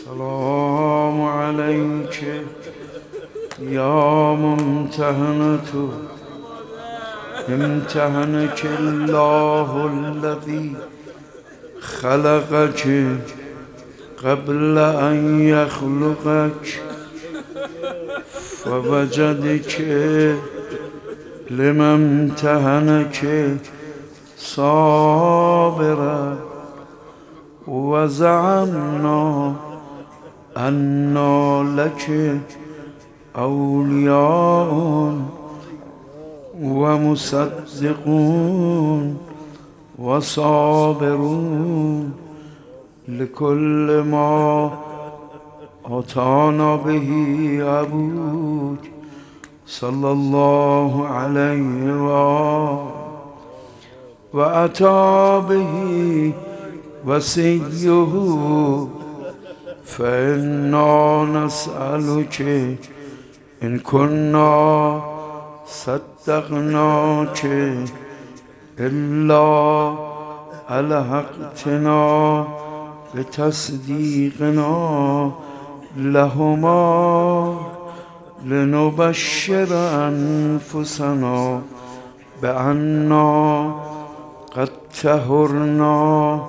السلام عليك يا ممتهنة، امتهنك الله الذي خلقك قبل أن يخلقك، فوجدك لما امتهنك صابرا، وزعمنا أن لك أولياء ومصدقون وصابرون لكل ما أتانا به أبوك صلى الله عليه وآله، وأتى به وصيه، فإنا نسألك إن كنا صدقناك إلا ألحقتنا بتصديقنا لهما، لنبشر أنفسنا بأننا قد طهرنا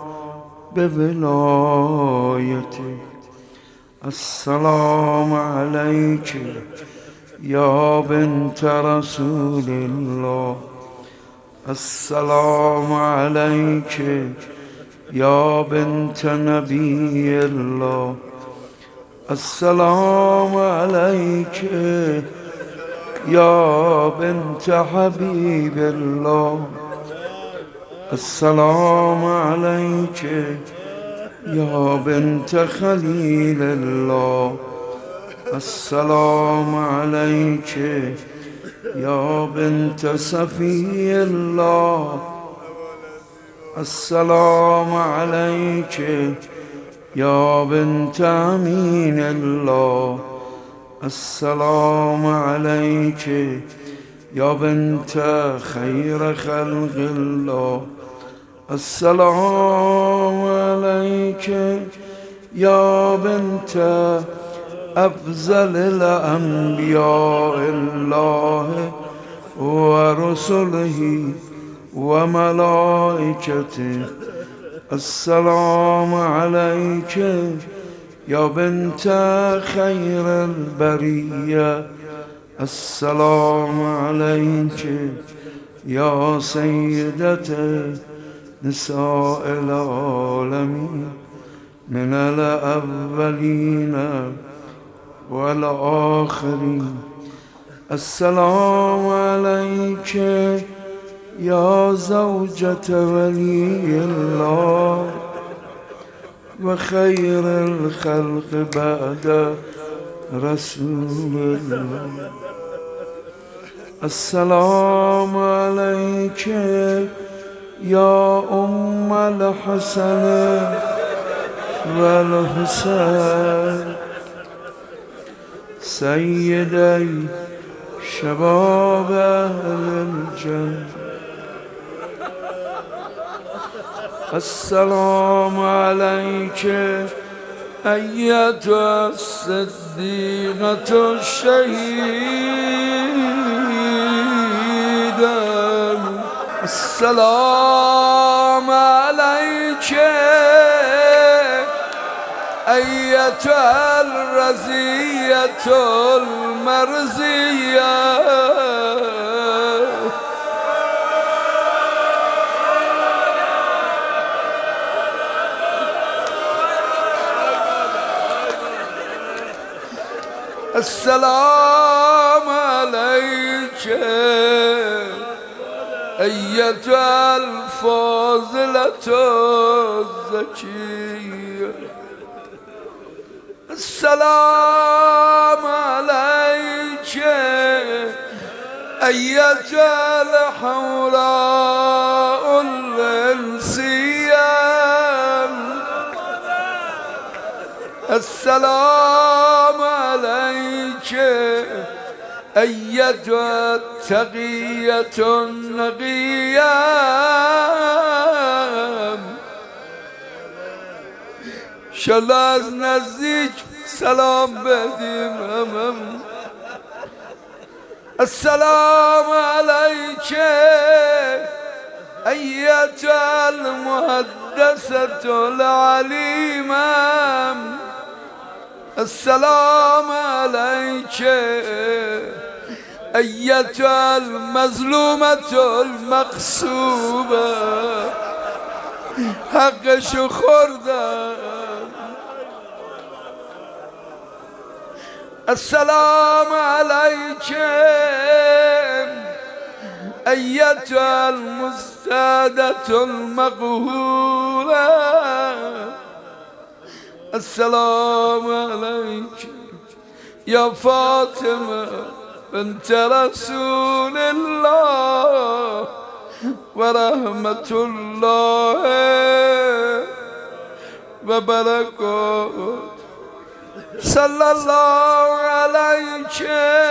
بولايتك. السلام عليك يا بنت رسول الله، السلام عليك يا بنت نبي الله، السلام عليك يا بنت حبيب الله، السلام عليك يا بنت خليل الله، السلام عليك يا بنت صفي الله، السلام عليك يا بنت أمين الله، السلام عليك يا بنت خير خلق الله، السلام عليك يا بنت أفضل الأنبياء الله ورسله وملائكته، السلام عليك يا بنت خير البرية، السلام عليك يا سيدة نساء العالمين من الأولين والآخرين، السلام عليك يا زوجة ولي الله وخير الخلق بعد رسول الله، السلام عليك يا أم الحسن والحسين سيدي شباب أهل الجنة، السلام عليك أيتها الصديقة الشهيدة، السلام عليك أيتها الرزية المرزية، السلام عليك أيتها الفاضلة الزكية، السلام عليك أيتها الحوراء الإنسية، السلام عليك أيتها التقية النقية، انشالله از نزدیک سلام بدیم. السلام علیک ایتها المحدثة العلیمة. السلام علیک ایتها المظلومة المغصوبة. حقشو خوردم. السلام علیک ایتها المستعدة المقهورة. السلام علیک یا فاطمه بنت رسول الله و رحمت الله و برکاته. صلی الله علیک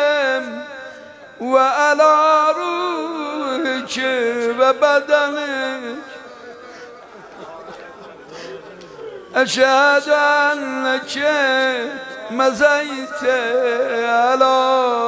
و علی روحک و بدنک. اشهد انک مضیت علی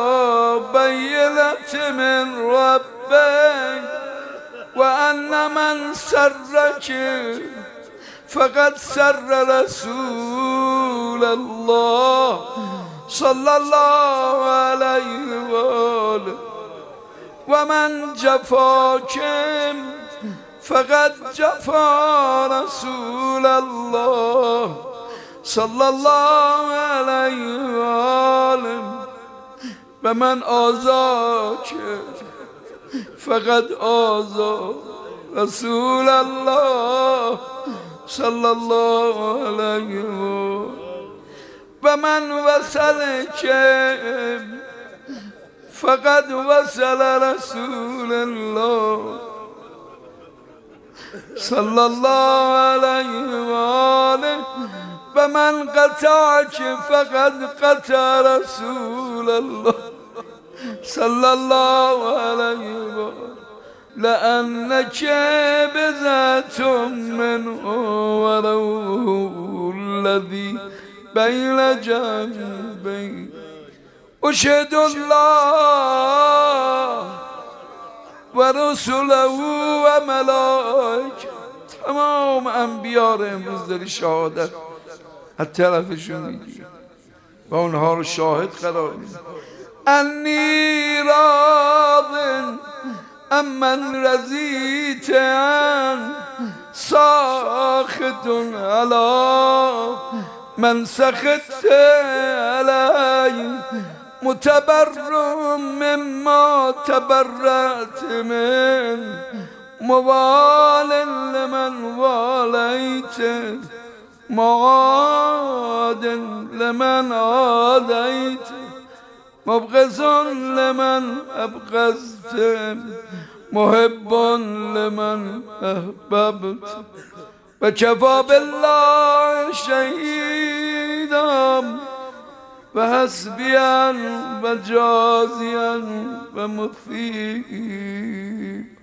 بینة من ربک و ان من سرک فقد سر رسول الله صلی الله علیه و آله و من جفاک فقد جفا رسول الله صلی الله علیه و آله و من آذاک فقد آذا رسول الله صلی الله علیه و من وصلک فقد وصل رسول الله صلی الله علیه و آله و من قطعک فقد قطع رسول الله صلی الله علیه و آله. لأنك بذات منه وروح الذي بين جنبي. أشهد الله ورسله وملائكته. تمام انبیاء رو امروز داری شهادت از طرفشون میگی و اونها رو شاهد قرار میدی. انی راض امن رضیت عن ساخط علی من سخط علی متبرم مما تبرأت من موال لمن والیت معاد لمن عادیت مبغض لمن ابغضت محب لمن احببت و کفی بالله شهیدا و حسبیا و جازیا و مفید.